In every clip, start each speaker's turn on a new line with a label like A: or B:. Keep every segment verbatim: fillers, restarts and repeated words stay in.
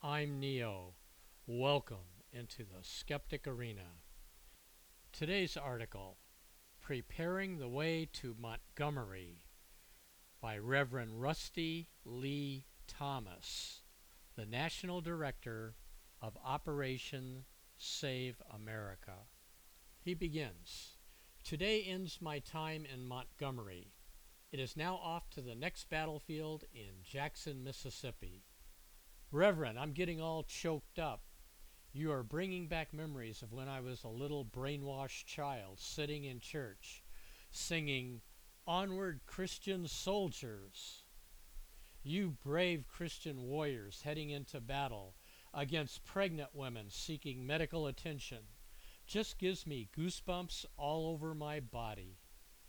A: I'm Neo. Welcome into the Skeptic Arena. Today's article, Preparing the Way to Montgomery by Reverend Rusty Lee Thomas, the National Director of Operation Save America. He begins, Today ends my time in Montgomery. It is now off to the next battlefield in Jackson, Mississippi. Reverend, I'm getting all choked up. You are bringing back memories of when I was a little brainwashed child sitting in church, singing, Onward, Christian Soldiers. You brave Christian warriors heading into battle against pregnant women seeking medical attention just gives me goosebumps all over my body.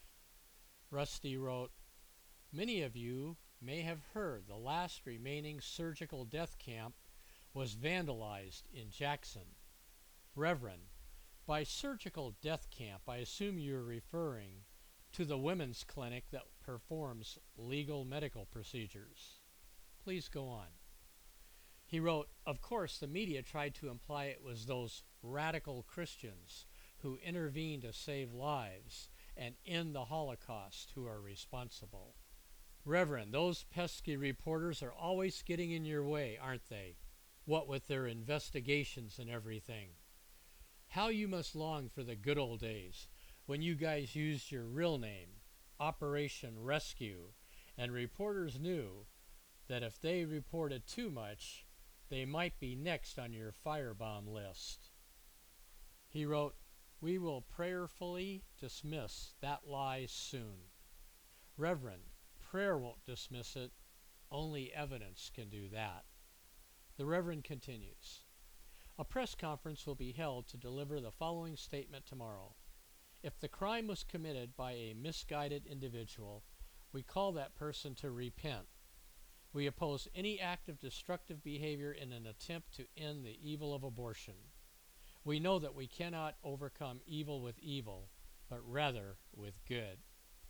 A: Rusty wrote, Many of you may have heard the last remaining surgical death camp was vandalized in Jackson. Reverend, by surgical death camp, I assume you're referring to the women's clinic that performs legal medical procedures. Please go on. He wrote, Of course, the media tried to imply it was those radical Christians who intervened to save lives and end the Holocaust who are responsible. Reverend, those pesky reporters are always getting in your way, aren't they? What with their investigations and everything. How you must long for the good old days when you guys used your real name, Operation Rescue, and reporters knew that if they reported too much, they might be next on your firebomb list. He wrote, We will prayerfully dismiss that lie soon. Reverend, prayer won't dismiss it. Only evidence can do that. The Reverend continues, A press conference will be held to deliver the following statement tomorrow. If the crime was committed by a misguided individual, we call that person to repent. We oppose any act of destructive behavior in an attempt to end the evil of abortion. We know that we cannot overcome evil with evil, but rather with good.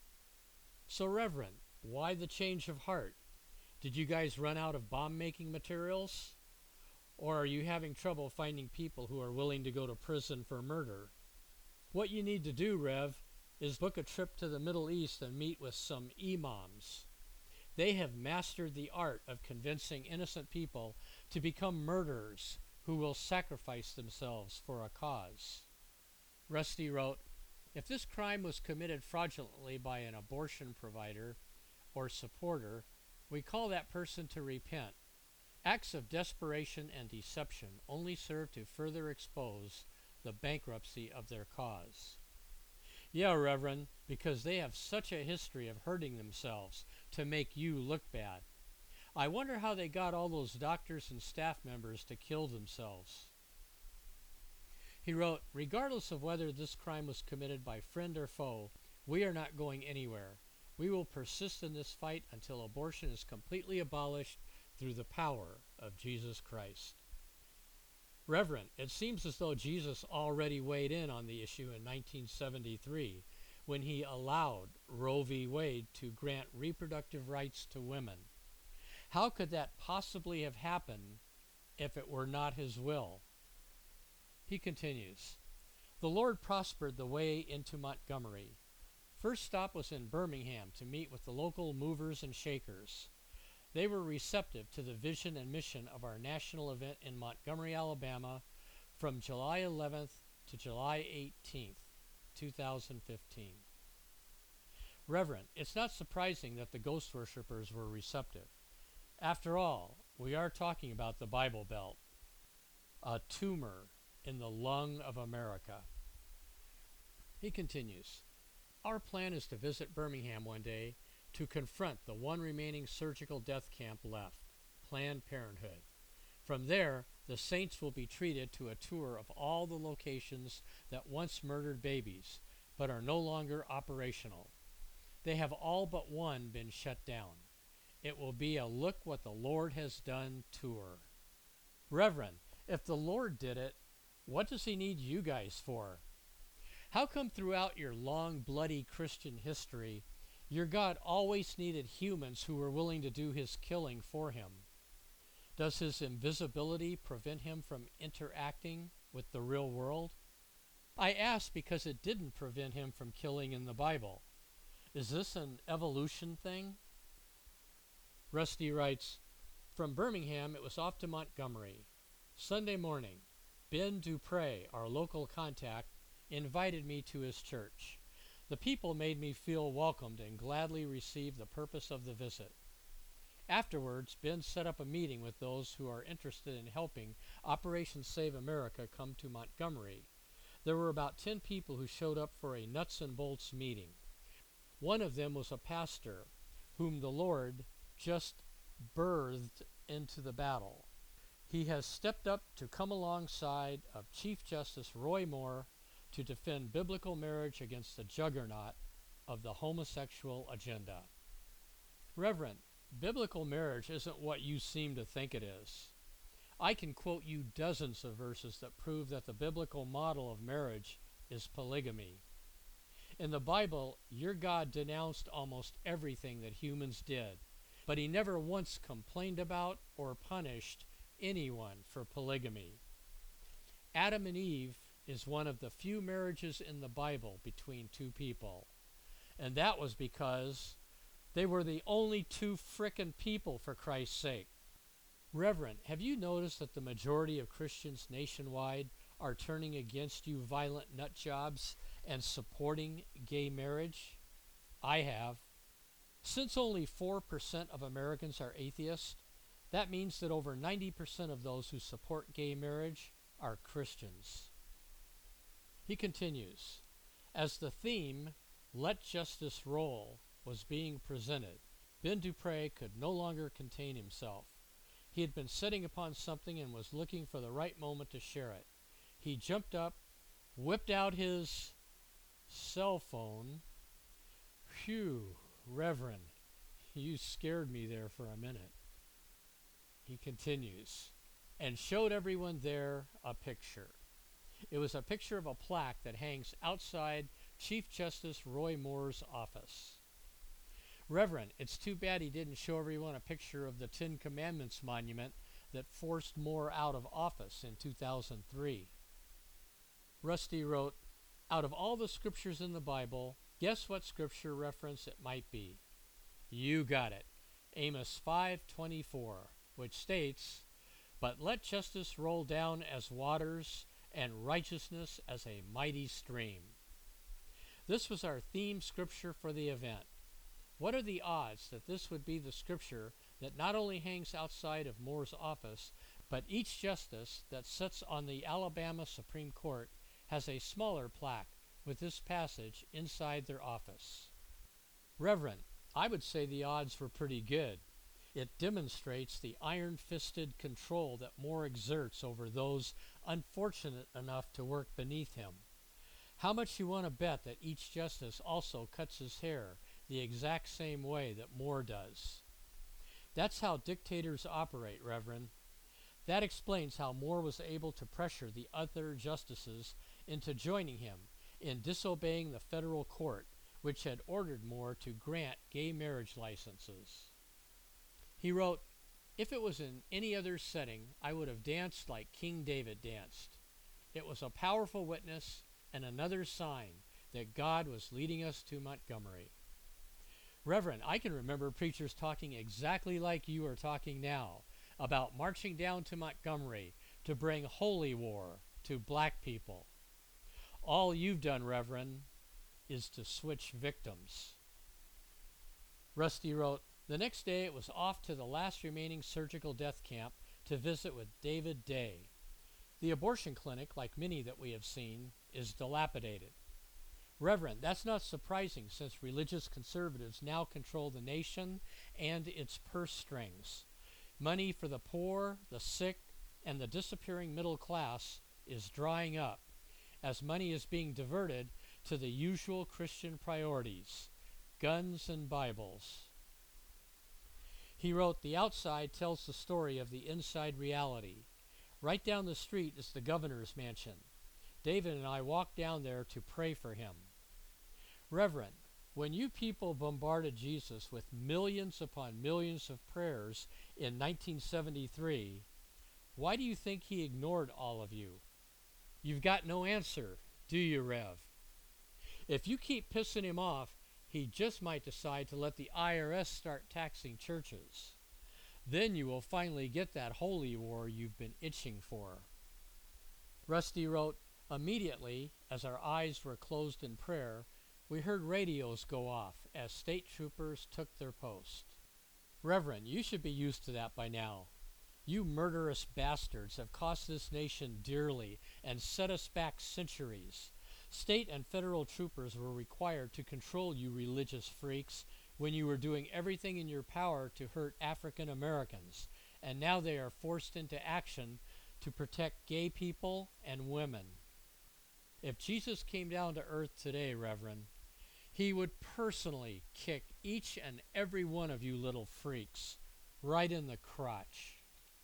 A: So, Reverend, why the change of heart? Did you guys run out of bomb-making materials? Or are you having trouble finding people who are willing to go to prison for murder? What you need to do, Rev, is book a trip to the Middle East and meet with some imams. They have mastered the art of convincing innocent people to become murderers who will sacrifice themselves for a cause. Rusty wrote, If this crime was committed fraudulently by an abortion provider or supporter, we call that person to repent. Acts of desperation and deception only serve to further expose the bankruptcy of their cause. Yeah, Reverend, because they have such a history of hurting themselves to make you look bad. I wonder how they got all those doctors and staff members to kill themselves. He wrote, Regardless of whether this crime was committed by friend or foe, we are not going anywhere. We will persist in this fight until abortion is completely abolished through the power of Jesus Christ. Reverend, it seems as though Jesus already weighed in on the issue in nineteen seventy-three when he allowed Roe v. Wade to grant reproductive rights to women. How could that possibly have happened if it were not his will? He continues, The Lord prospered the way into Montgomery. First stop was in Birmingham to meet with the local movers and shakers. They were receptive to the vision and mission of our national event in Montgomery, Alabama from July eleventh to July eighteenth, two thousand fifteen. Reverend, it's not surprising that the ghost worshippers were receptive. After all, we are talking about the Bible Belt, a tumor in the lung of America. He continues, Our plan is to visit Birmingham one day to confront the one remaining surgical death camp left, Planned Parenthood. From there, the saints will be treated to a tour of all the locations that once murdered babies, but are no longer operational. They have all but one been shut down. It will be a look what the Lord has done tour. Reverend, if the Lord did it, what does he need you guys for? How come throughout your long, bloody Christian history, your God always needed humans who were willing to do his killing for him? Does his invisibility prevent him from interacting with the real world? I ask because it didn't prevent him from killing in the Bible. Is this an evolution thing? Rusty writes, from Birmingham, it was off to Montgomery. Sunday morning, Ben Dupre, our local contact, invited me to his church. The people made me feel welcomed and gladly received the purpose of the visit. Afterwards, Ben set up a meeting with those who are interested in helping Operation Save America come to Montgomery. There were about ten people who showed up for a nuts and bolts meeting. One of them was a pastor whom the Lord just birthed into the battle. He has stepped up to come alongside of Chief Justice Roy Moore to defend biblical marriage against the juggernaut of the homosexual agenda. Reverend, biblical marriage isn't what you seem to think it is. I can quote you dozens of verses that prove that the biblical model of marriage is polygamy. In the Bible, your God denounced almost everything that humans did, but he never once complained about or punished anyone for polygamy. Adam and Eve is one of the few marriages in the Bible between two people, and that was because they were the only two frickin' people, for Christ's sake. Reverend, have you noticed that the majority of Christians nationwide are turning against you violent nut jobs and supporting gay marriage? I have. Since only four percent of Americans are atheists, that means that over ninety percent of those who support gay marriage are Christians. He continues, as the theme, Let Justice Roll, was being presented, Ben Dupre could no longer contain himself. He had been sitting upon something and was looking for the right moment to share it. He jumped up, whipped out his cell phone. Phew, Reverend, you scared me there for a minute. He continues, and showed everyone there a picture. It was a picture of a plaque that hangs outside Chief Justice Roy Moore's office. Reverend, it's too bad he didn't show everyone a picture of the Ten Commandments monument that forced Moore out of office in two thousand three. Rusty wrote, out of all the scriptures in the Bible, guess what scripture reference it might be? You got it. Amos five twenty-four, which states, but let justice roll down as waters and righteousness as a mighty stream. This was our theme scripture for the event. What are the odds that this would be the scripture that not only hangs outside of Moore's office, but each justice that sits on the Alabama Supreme Court has a smaller plaque with this passage inside their office? Reverend, I would say the odds were pretty good. It demonstrates the iron-fisted control that Moore exerts over those unfortunate enough to work beneath him. How much you want to bet that each justice also cuts his hair the exact same way that Moore does? That's how dictators operate, Reverend. That explains how Moore was able to pressure the other justices into joining him in disobeying the federal court, which had ordered Moore to grant gay marriage licenses. He wrote, if it was in any other setting, I would have danced like King David danced. It was a powerful witness and another sign that God was leading us to Montgomery. Reverend, I can remember preachers talking exactly like you are talking now about marching down to Montgomery to bring holy war to black people. All you've done, Reverend, is to switch victims. Rusty wrote, the next day it was off to the last remaining surgical death camp to visit with David Day. The abortion clinic, like many that we have seen, is dilapidated. Reverend, that's not surprising since religious conservatives now control the nation and its purse strings. Money for the poor, the sick, and the disappearing middle class is drying up as money is being diverted to the usual Christian priorities, guns and Bibles. He wrote, the outside tells the story of the inside reality. Right down the street is the governor's mansion. David and I walked down there to pray for him. Reverend, When you people bombarded Jesus with millions upon millions of prayers in nineteen seventy-three, why do you think he ignored all of you? You've got no answer, do you, Rev? If you keep pissing him off, he just might decide to let the I R S start taxing churches. Then you will finally get that holy war you've been itching for. Rusty wrote, immediately, as our eyes were closed in prayer, we heard radios go off as state troopers took their post. Reverend, you should be used to that by now. You murderous bastards have cost this nation dearly and set us back centuries. State and federal troopers were required to control you religious freaks when you were doing everything in your power to hurt African Americans, and now they are forced into action to protect gay people and women. If Jesus came down to earth today, Reverend, he would personally kick each and every one of you little freaks right in the crotch.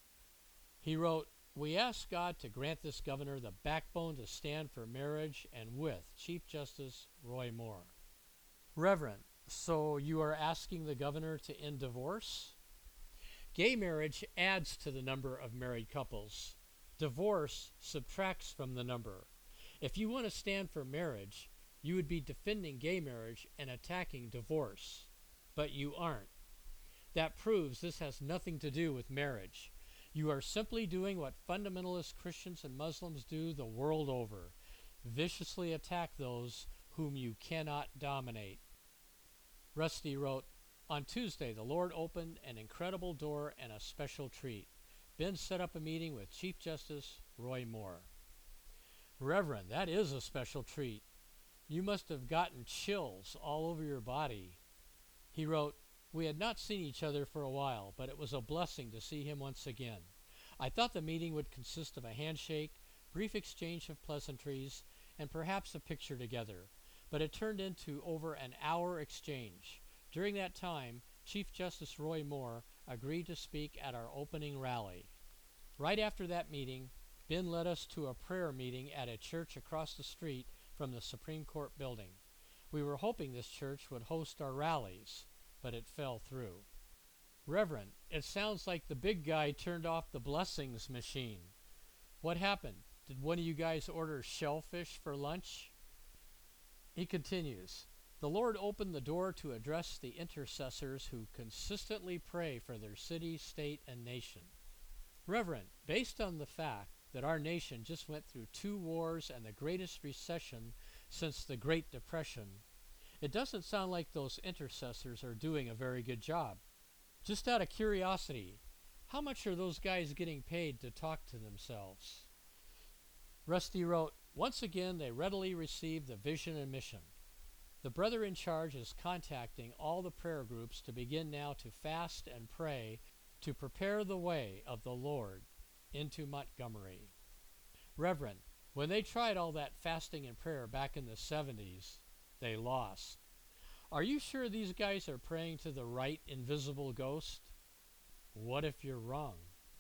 A: He wrote, we ask God to grant this governor the backbone to stand for marriage and with Chief Justice Roy Moore. Reverend, so you are asking the governor to end divorce? Gay marriage adds to the number of married couples. Divorce subtracts from the number. If you want to stand for marriage, you would be defending gay marriage and attacking divorce. But you aren't. That proves this has nothing to do with marriage. You are simply doing what fundamentalist Christians and Muslims do the world over, viciously attack those whom you cannot dominate. Rusty wrote, on Tuesday, the Lord opened an incredible door and a special treat. Ben set up a meeting with Chief Justice Roy Moore. Reverend, that is a special treat. You must have gotten chills all over your body. He wrote, we had not seen each other for a while, but it was a blessing to see him once again. I thought the meeting would consist of a handshake, brief exchange of pleasantries, and perhaps a picture together, but it turned into over an hour exchange. During that time, Chief Justice Roy Moore agreed to speak at our opening rally. Right after that meeting, Ben led us to a prayer meeting at a church across the street from the Supreme Court building. We were hoping this church would host our rallies, but it fell through. Reverend, it sounds like the big guy turned off the blessings machine. What happened? Did one of you guys order shellfish for lunch? He continues, the Lord opened the door to address the intercessors who consistently pray for their city, state, and nation. Reverend, based on the fact that our nation just went through two wars and the greatest recession since the Great Depression, it doesn't sound like those intercessors are doing a very good job. Just out of curiosity, how much are those guys getting paid to talk to themselves? Rusty wrote, once again they readily received the vision and mission. The brother in charge is contacting all the prayer groups to begin now to fast and pray to prepare the way of the Lord into Montgomery. Reverend, when they tried all that fasting and prayer back in the seventies, they lost. Are you sure these guys are praying to the right invisible ghost? What if you're wrong?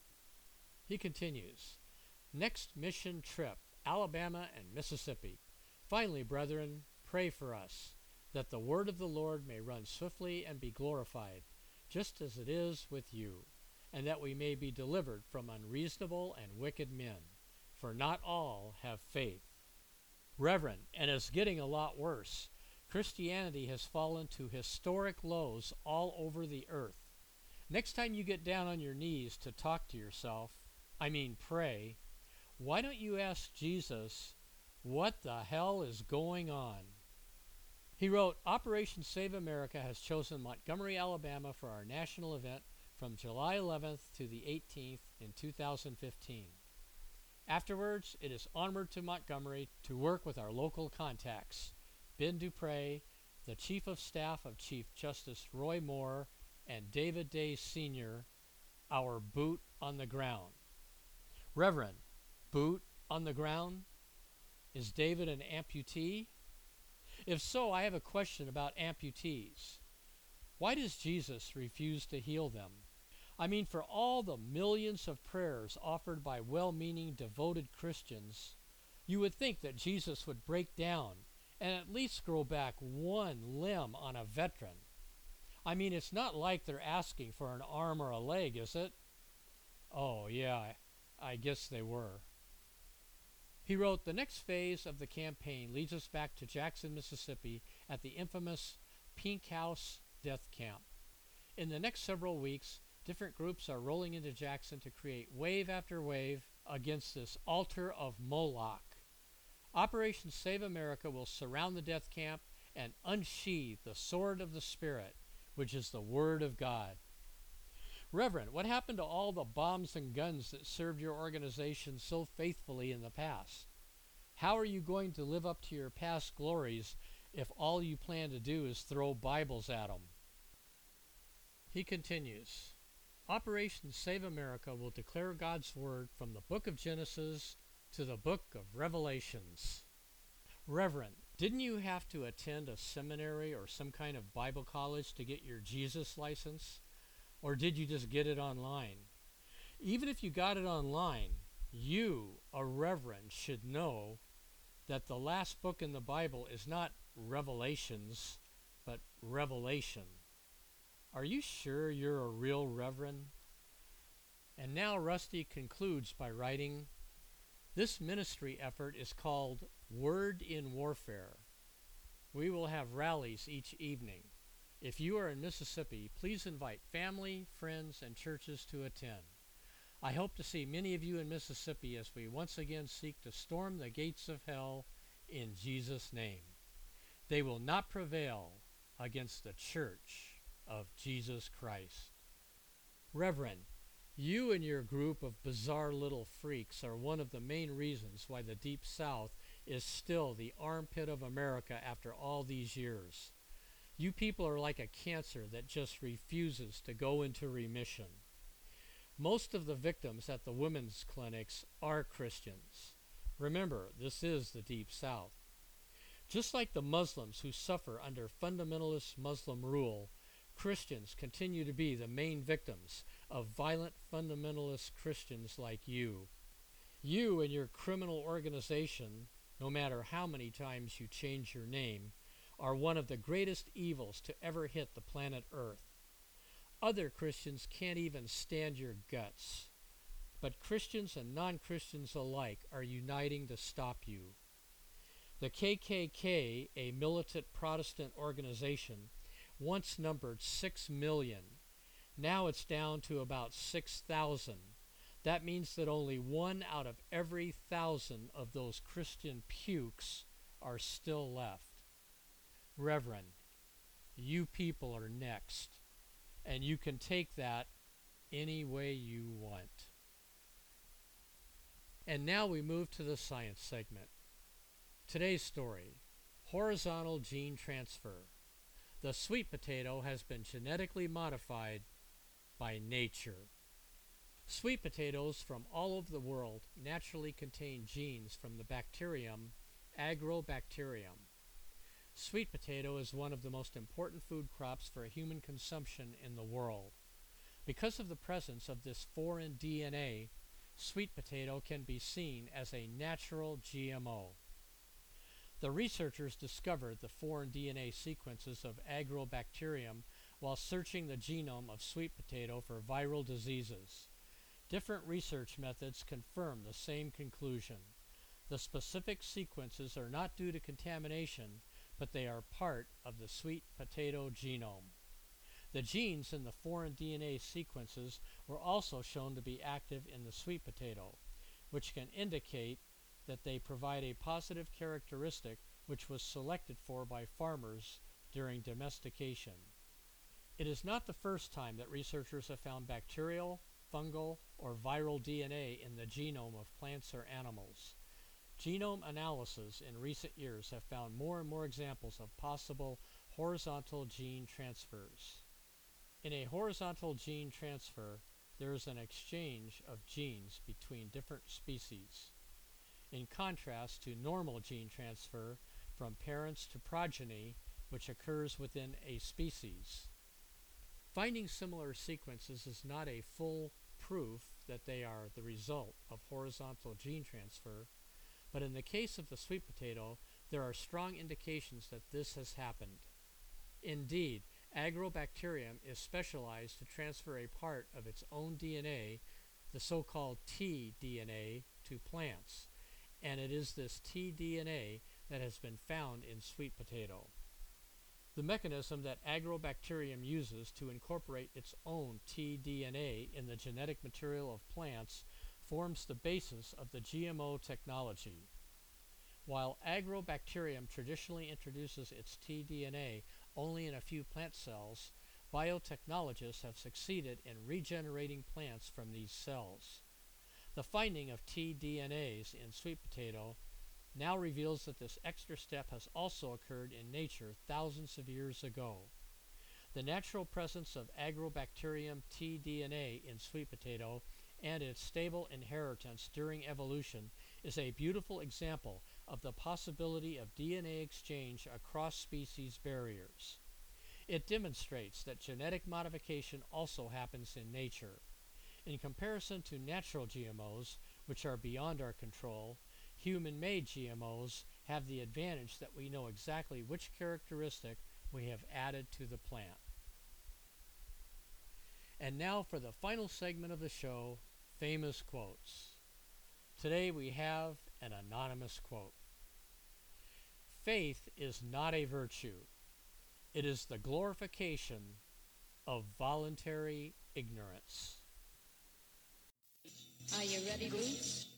A: He continues, next mission trip, Alabama and Mississippi. Finally, brethren, pray for us, that the word of the Lord may run swiftly and be glorified, just as it is with you, and that we may be delivered from unreasonable and wicked men, for not all have faith. Reverend, and it's getting a lot worse. Christianity has fallen to historic lows all over the earth. Next time you get down on your knees to talk to yourself, I mean pray, why don't you ask Jesus, what the hell is going on? He wrote, Operation Save America has chosen Montgomery, Alabama for our national event from July eleventh to the eighteenth in two thousand fifteen. Afterwards, it is onward to Montgomery to work with our local contacts, Ben Dupre, the Chief of Staff of Chief Justice Roy Moore, and David Day Senior, our boot on the ground. Reverend, boot on the ground? Is David an amputee? If so, I have a question about amputees. Why does Jesus refuse to heal them? I mean, for all the millions of prayers offered by well-meaning, devoted Christians, you would think that Jesus would break down and at least grow back one limb on a veteran. I mean, it's not like they're asking for an arm or a leg, is it? Oh, yeah, I guess they were. He wrote, the next phase of the campaign leads us back to Jackson, Mississippi at the infamous Pink House Death Camp. In the next several weeks, different groups are rolling into Jackson to create wave after wave against this altar of Moloch. Operation Save America will surround the death camp and unsheathe the sword of the Spirit, which is the Word of God. Reverend, what happened to all the bombs and guns that served your organization so faithfully in the past? How are you going to live up to your past glories if all you plan to do is throw Bibles at them? He continues, Operation Save America will declare God's Word from the book of Genesis to the book of Revelations. Reverend, didn't you have to attend a seminary or some kind of Bible college to get your Jesus license? Or did you just get it online? Even if you got it online, you, a reverend, should know that the last book in the Bible is not Revelations, but Revelation. Are you sure you're a real reverend? And now Rusty concludes by writing, this ministry effort is called Word in Warfare. We will have rallies each evening. If you are in Mississippi, please invite family, friends, and churches to attend. I hope to see many of you in Mississippi as we once again seek to storm the gates of hell in Jesus' name. They will not prevail against the Church of Jesus Christ. Reverend, you and your group of bizarre little freaks are one of the main reasons why the Deep South is still the armpit of America after all these years. You people are like a cancer that just refuses to go into remission. Most of the victims at the women's clinics are Christians. Remember, this is the Deep South. Just like the Muslims who suffer under fundamentalist Muslim rule, Christians continue to be the main victims of violent fundamentalist Christians like you. You and your criminal organization, no matter how many times you change your name, are one of the greatest evils to ever hit the planet Earth. Other Christians can't even stand your guts. But Christians and non-Christians alike are uniting to stop you. The K K K, a militant Protestant organization, once numbered six million. Now it's down to about six thousand. That means that only one out of every thousand of those Christian pukes are still left. Reverend, you people are next, and you can take that any way you want. And now we move to the science segment. Today's story, horizontal gene transfer. The sweet potato has been genetically modified by nature. Sweet potatoes from all over the world naturally contain genes from the bacterium Agrobacterium. Sweet potato is one of the most important food crops for human consumption in the world. Because of the presence of this foreign D N A, sweet potato can be seen as a natural G M O. The researchers discovered the foreign D N A sequences of Agrobacterium while searching the genome of sweet potato for viral diseases. Different research methods confirm the same conclusion. The specific sequences are not due to contamination, but they are part of the sweet potato genome. The genes in the foreign D N A sequences were also shown to be active in the sweet potato, which can indicate that they provide a positive characteristic which was selected for by farmers during domestication. It is not the first time that researchers have found bacterial, fungal, or viral D N A in the genome of plants or animals. Genome analysis in recent years have found more and more examples of possible horizontal gene transfers. In a horizontal gene transfer, there is an exchange of genes between different species, in contrast to normal gene transfer from parents to progeny, which occurs within a species. Finding similar sequences is not a full proof that they are the result of horizontal gene transfer, but in the case of the sweet potato, there are strong indications that this has happened. Indeed, Agrobacterium is specialized to transfer a part of its own D N A, the so-called T D N A, to plants, and it is this T D N A that has been found in sweet potato. The mechanism that Agrobacterium uses to incorporate its own T D N A in the genetic material of plants forms the basis of the G M O technology. While Agrobacterium traditionally introduces its T D N A only in a few plant cells, biotechnologists have succeeded in regenerating plants from these cells. The finding of T D N As in sweet potato now reveals that this extra step has also occurred in nature thousands of years ago. The natural presence of Agrobacterium T D N A in sweet potato and its stable inheritance during evolution is a beautiful example of the possibility of D N A exchange across species barriers. It demonstrates that genetic modification also happens in nature. In comparison to natural G M Os, which are beyond our control, human-made G M Os have the advantage that we know exactly which characteristic we have added to the plant. And now for the final segment of the show, famous quotes. Today we have an anonymous quote. Faith is not a virtue. It is the glorification of voluntary ignorance.
B: Are you ready, Bruce?